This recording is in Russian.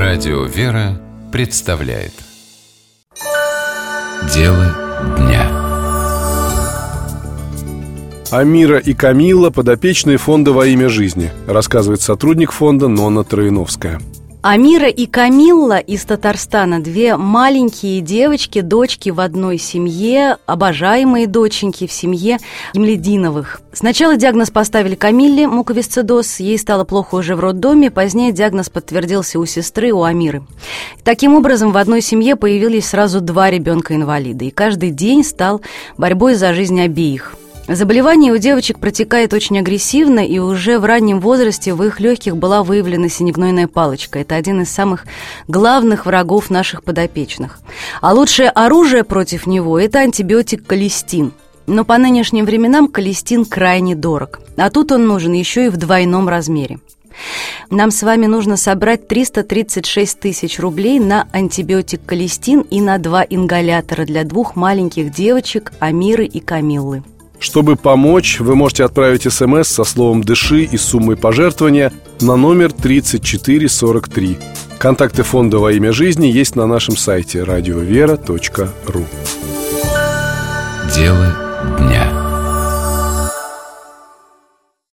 Радио «Вера» представляет Дело дня. Амира и Камилла – подопечные фонда «Во имя жизни», рассказывает сотрудник фонда Нонна Троиновская. Амира и Камилла из Татарстана – две маленькие девочки, дочки в одной семье, обожаемые доченьки в семье Гимлединовых. Сначала диагноз поставили Камилле – муковисцидоз, ей стало плохо уже в роддоме, позднее диагноз подтвердился у сестры, у Амиры. Таким образом, в одной семье появились сразу два ребенка-инвалида, и каждый день стал борьбой за жизнь обеих. Заболевание у девочек протекает очень агрессивно, и уже в раннем возрасте в их легких была выявлена синегнойная палочка. Это один из самых главных врагов наших подопечных. А лучшее оружие против него – это антибиотик колистин. Но по нынешним временам колистин крайне дорог, а тут он нужен еще и в двойном размере. Нам с вами нужно собрать 336 тысяч рублей на антибиотик колистин и на 2 ингалятора для двух маленьких девочек Амиры и Камиллы. Чтобы помочь, вы можете отправить СМС со словом «Дыши» и суммой пожертвования на номер 3443. Контакты фонда «Во имя жизни» есть на нашем сайте radiovera.ru. Дело дня.